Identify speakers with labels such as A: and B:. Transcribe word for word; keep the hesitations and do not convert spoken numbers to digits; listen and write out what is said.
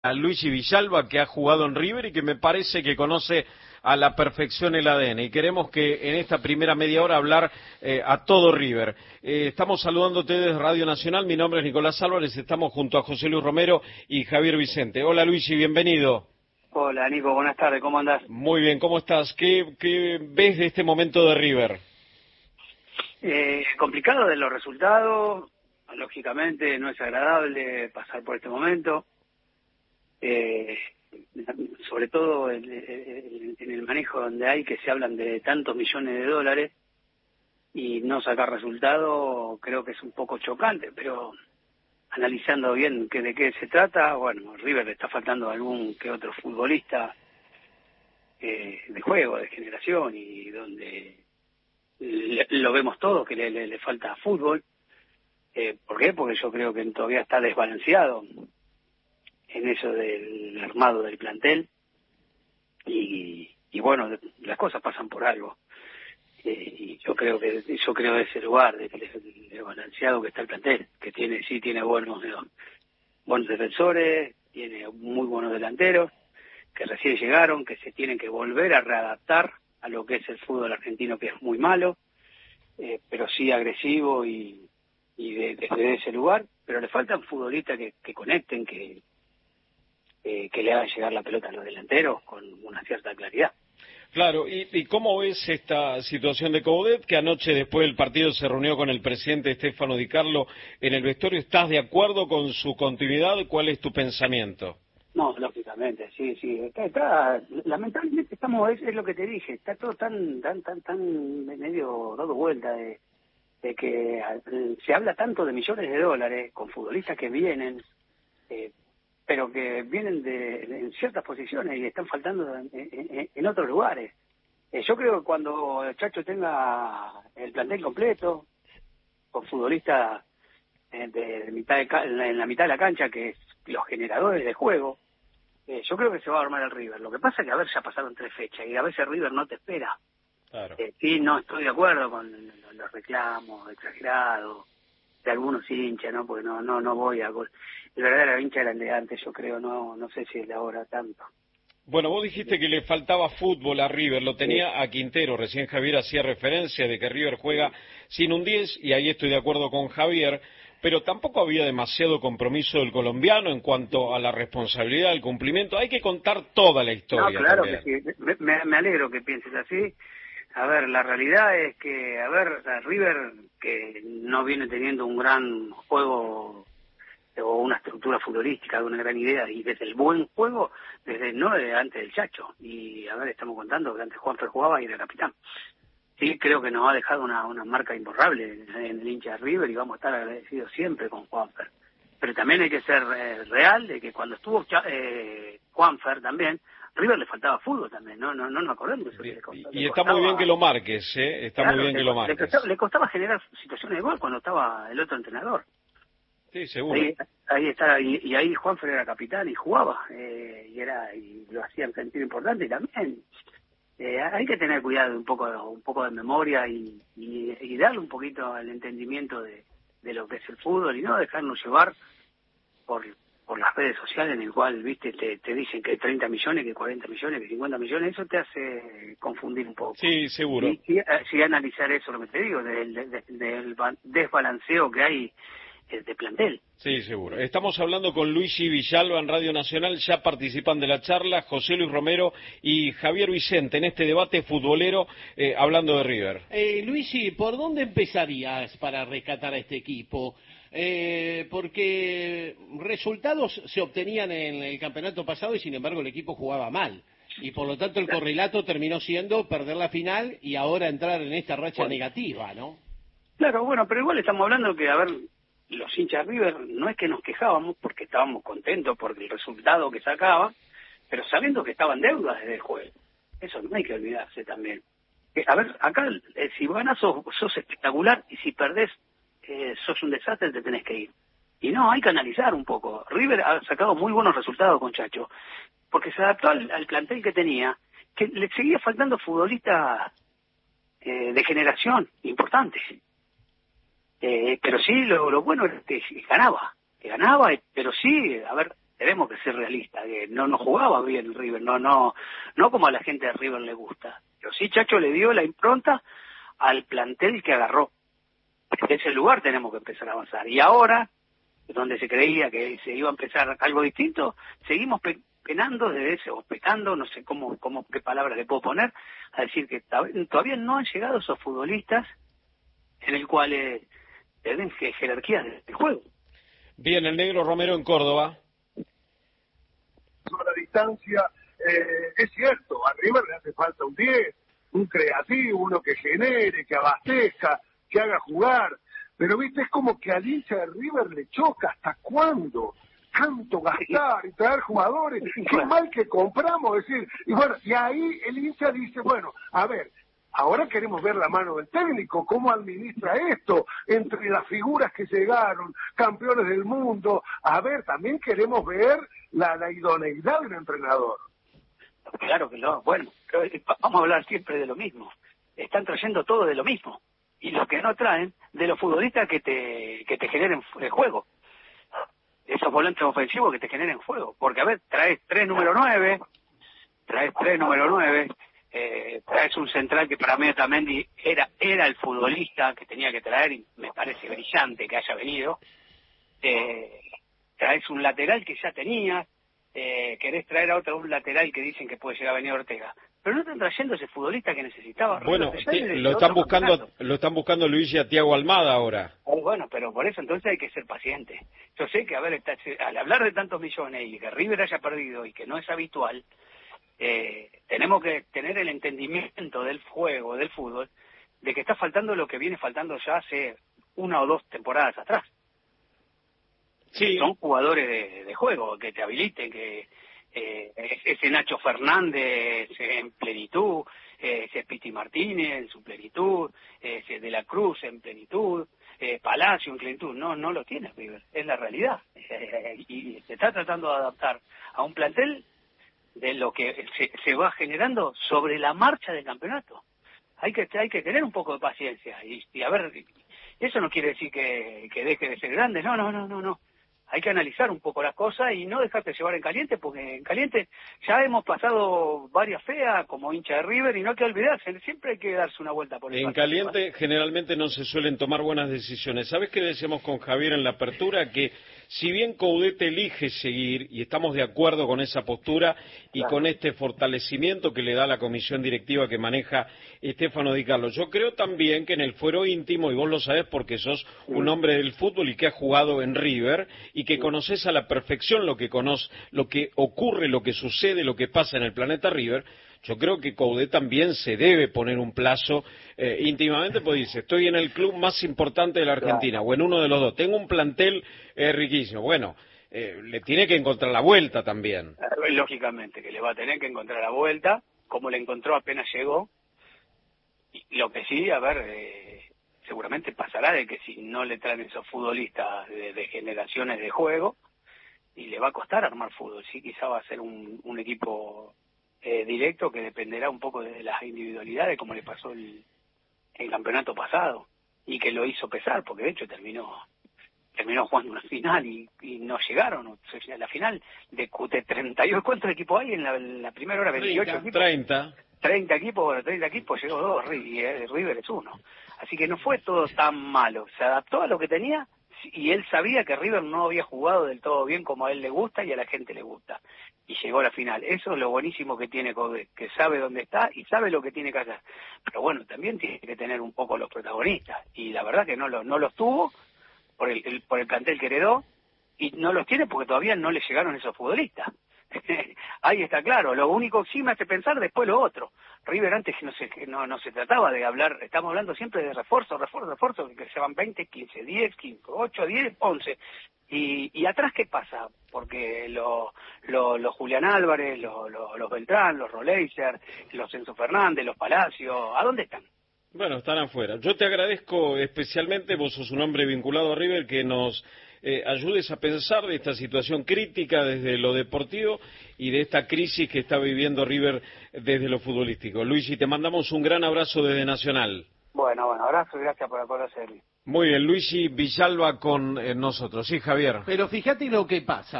A: a Luigi Villalba, que ha jugado en River y que me parece que conoce a la perfección el A D N. Y queremos que en esta primera media hora hablar eh, a todo River. Eh, estamos saludándote desde Radio Nacional. Mi nombre es Nicolás Álvarez. Estamos junto a José Luis Romero y Javier Vicente. Hola Luigi, bienvenido.
B: Hola Nico, buenas tardes. ¿Cómo andás?
A: Muy bien, ¿cómo estás? ¿Qué, qué ves de este momento de River?
B: Eh, complicado de los resultados. Lógicamente no es agradable pasar por este momento. Eh, sobre todo en, en, en el manejo donde hay que se hablan de tantos millones de dólares y no sacar resultado, creo que es un poco chocante, pero analizando bien que de qué se trata, bueno, River le está faltando algún que otro futbolista eh, de juego, de generación, y donde le, lo vemos todo, que le, le, le falta fútbol. Eh, ¿Por qué? Porque yo creo que todavía está desbalanceado en eso del armado del plantel y, y bueno, las cosas pasan por algo. Eh, y yo creo que yo creo ese lugar de, de, de balanceado que está el plantel, que tiene sí tiene buenos buenos defensores, tiene muy buenos delanteros que recién llegaron, que se tienen que volver a readaptar a lo que es el fútbol argentino, que es muy malo, eh, pero sí agresivo y, y de, desde ese lugar, pero le faltan futbolistas que, que conecten, que eh, que le hagan llegar la pelota a los delanteros con una cierta claridad.
A: Claro, ¿y, y cómo ves esta situación de Coudet, que anoche después del partido se reunió con el presidente Stefano Di Carlo en el vestuario? ¿Estás de acuerdo con su continuidad? ¿Cuál es tu pensamiento?
B: No, lógicamente, sí, sí. Está, está, lamentablemente estamos, es, es lo que te dije, está todo tan, tan, tan, tan medio dado vuelta de, de que eh, se habla tanto de millones de dólares con futbolistas que vienen, eh, pero que vienen de, de en ciertas posiciones y están faltando en, en, en otros lugares. Eh, yo creo que cuando el Chacho tenga el plantel completo, con futbolistas eh, de, de mitad de, en la mitad de la cancha, que es los generadores de juego, eh, yo creo que se va a armar el River. Lo que pasa es que a ver, ya pasaron tres fechas y a veces River no te espera.
A: Claro.
B: Eh, sí, no estoy de acuerdo con los reclamos exagerados de algunos hinchas, ¿no? Porque no no no voy a... El verdadero hincha era el de antes, yo creo, no no sé si es de ahora tanto.
A: Bueno, vos dijiste que le faltaba fútbol a River, lo tenía a Quintero, recién Javier hacía referencia de que River juega sin un diez, y ahí estoy de acuerdo con Javier, pero tampoco había demasiado compromiso del colombiano en cuanto a la responsabilidad, el cumplimiento. Hay que contar toda la historia.
B: No, claro
A: también.
B: que sí, me, me alegro que pienses así. A ver, la realidad es que, a ver, a River, que no viene teniendo un gran juego o una estructura futbolística, de una gran idea, y desde el buen juego, desde no desde antes del Chacho, y a ver, estamos contando que antes Juanfer jugaba y era capitán. Sí, creo que nos ha dejado una, una marca imborrable en, en el hincha de River y vamos a estar agradecidos siempre con Juanfer. Pero también hay que ser eh, real de que cuando estuvo eh, Juanfer también, River le faltaba fútbol también, no no no nos acordemos de eso.
A: Y,
B: le costaba,
A: y
B: le
A: está
B: costaba,
A: muy bien que lo marques, ¿eh? Está
B: claro,
A: muy bien
B: le,
A: que lo
B: le
A: marques.
B: costaba, le costaba generar situaciones de gol cuando estaba el otro entrenador.
A: Sí, seguro.
B: Ahí, ahí está, y, y ahí Juanfer era capitán y jugaba, eh, y era y lo hacían sentir importante. Y también eh, hay que tener cuidado, un poco un poco de memoria y, y, y darle un poquito el entendimiento de, de lo que es el fútbol y no dejarnos llevar por por las redes sociales, en el cual, viste, te, te dicen que treinta millones, que cuarenta millones, que cincuenta millones, eso te hace confundir un poco.
A: Sí, seguro.
B: Y si, si analizar eso, lo que te digo, del, del, del desbalanceo que hay de plantel.
A: Sí, seguro. Estamos hablando con Luigi Villalba en Radio Nacional, ya participan de la charla José Luis Romero y Javier Vicente en este debate futbolero eh, hablando de River.
C: Eh, Luigi, ¿por dónde empezarías para rescatar a este equipo? Eh, porque resultados se obtenían en el campeonato pasado y sin embargo el equipo jugaba mal. Y por lo tanto el correlato terminó siendo perder la final y ahora entrar en esta racha bueno. negativa, ¿no?
B: Claro, bueno, pero igual estamos hablando que, a ver, los hinchas de River no es que nos quejábamos porque estábamos contentos por el resultado que sacaba, pero sabiendo que estaban deudas desde el juego. Eso no hay que olvidarse también. Eh, a ver, acá eh, si ganas sos, sos espectacular y si perdés eh, sos un desastre, te tenés que ir. Y no, hay que analizar un poco. River ha sacado muy buenos resultados con Chacho, porque se adaptó al, al plantel que tenía, que le seguía faltando futbolistas eh, de generación importantes. Eh, pero sí, lo, lo bueno es que ganaba, que ganaba, pero sí, a ver, tenemos que ser realistas, que no nos jugaba bien River, no, no, no como a la gente de River le gusta. Pero sí, Chacho le dio la impronta al plantel que agarró. En ese lugar tenemos que empezar a avanzar. Y ahora, donde se creía que se iba a empezar algo distinto, seguimos pe penando desde ese, o pecando, no sé cómo, cómo, qué palabra le puedo poner, a decir que todavía no han llegado esos futbolistas en el cual eh, tienen jerarquías del juego.
A: Bien, el negro Romero en Córdoba.
D: A la distancia, eh, es cierto, a River le hace falta un diez, un creativo, uno que genere, que abastezca, que haga jugar, pero viste, es como que al hincha de River le choca. ¿Hasta cuándo? Tanto gastar y traer jugadores, qué mal que compramos, decir, y bueno, y ahí el hincha dice, bueno, a ver, ahora queremos ver la mano del técnico, cómo administra esto, entre las figuras que llegaron, campeones del mundo, a ver, también queremos ver la, la idoneidad del entrenador.
B: Claro que no, bueno, vamos a hablar siempre de lo mismo, están trayendo todo de lo mismo, y lo que no traen, de los futbolistas que te, que te generen juego. Esos volantes ofensivos que te generen juego. Porque, a ver, traes tres número nueve, traes tres número nueve, eh, traes un central que para mí Otamendi era, era el futbolista que tenía que traer, y me parece brillante que haya venido. Eh, traes un lateral que ya tenías, eh, querés traer a otro un lateral que dicen que puede llegar a venir Ortega. Pero no están trayendo ese futbolista que necesitaba.
A: Bueno, te, lo están buscando, campeonato. lo están buscando Luis y a Thiago Almada ahora.
B: Oh, bueno, pero por eso entonces hay que ser paciente. Yo sé que, a ver, está, al hablar de tantos millones y que River haya perdido y que no es habitual, eh, tenemos que tener el entendimiento del juego, del fútbol, de que está faltando lo que viene faltando ya hace una o dos temporadas atrás.
A: Sí.
B: Son jugadores de, de juego, que te habiliten, que eh, ese Nacho Fernández en plenitud, eh, ese Piti Martínez en su plenitud, ese De la Cruz en plenitud, eh, Palacio en plenitud. No, no lo tiene River, es la realidad. Eh, y se está tratando de adaptar a un plantel de lo que se, se va generando sobre la marcha del campeonato. Hay que hay que tener un poco de paciencia y, y a ver, eso no quiere decir que, que deje de ser grande, no, no, no, no, no. Hay que analizar un poco las cosas y no dejarte llevar en caliente, porque en caliente ya hemos pasado varias feas como hincha de River y no hay que olvidarse, siempre hay que darse una vuelta por el
A: En caliente generalmente no se suelen tomar buenas decisiones. ¿Sabes qué decíamos con Javier en la apertura? Que si bien Coudet elige seguir, y estamos de acuerdo con esa postura y claro, con este fortalecimiento que le da la comisión directiva que maneja Stefano Di Carlo, yo creo también que en el fuero íntimo, y vos lo sabés porque sos un hombre del fútbol y que has jugado en River, y que conoces a la perfección lo que, conoce, lo que ocurre, lo que sucede, lo que pasa en el planeta River, yo creo que Coudet también se debe poner un plazo eh, íntimamente, pues dice, estoy en el club más importante de la Argentina, claro, o en uno de los dos, tengo un plantel eh, riquísimo, bueno, eh, le tiene que encontrar la vuelta también.
B: Lógicamente, que le va a tener que encontrar la vuelta, como le encontró apenas llegó, y lo que sí, a ver, eh, seguramente pasará de que si no le traen esos futbolistas de, de generaciones de juego, y le va a costar armar fútbol, sí, quizá va a ser un, un equipo Eh, directo que dependerá un poco de las individualidades, como le pasó el, el campeonato pasado, y que lo hizo pesar, porque de hecho terminó terminó jugando una final y, y no llegaron. O sea, la final de, de treinta y ocho, ¿cuántos equipos hay en la, en la primera hora? veintiocho equipos.
A: treinta.
B: treinta equipos, bueno, treinta equipos, llegó dos, y eh, River es uno. Así que no fue todo tan malo, se adaptó a lo que tenía, y él sabía que River no había jugado del todo bien como a él le gusta y a la gente le gusta, y llegó a la final. Eso es lo buenísimo que tiene Coudet, que sabe dónde está y sabe lo que tiene que hacer. Pero bueno, también tiene que tener un poco los protagonistas, y la verdad que no, lo, no los tuvo por el, el, por el plantel que heredó, y no los tiene porque todavía no le llegaron esos futbolistas. Ahí está claro, lo único que sí me hace pensar después lo otro. River antes no se, no, no se trataba de hablar, estamos hablando siempre de refuerzo, refuerzo, refuerzo, que se van veinte, quince, diez, quince, ocho, diez, once. Y, y atrás, ¿qué pasa? Porque los lo, lo Julián Álvarez, los lo, los Beltrán, los Roleiser, los Enzo Fernández, los Palacios, ¿a dónde están?
A: Bueno, están afuera. Yo te agradezco especialmente, vos sos un hombre vinculado a River, que nos eh, ayudes a pensar de esta situación crítica desde lo deportivo y de esta crisis que está viviendo River desde lo futbolístico. Luigi, te mandamos un gran abrazo desde Nacional.
B: Bueno, bueno, abrazo y gracias por conocerme.
A: Muy bien, Luigi Villalba con eh, nosotros. Sí, Javier.
C: Pero fíjate lo que pasa.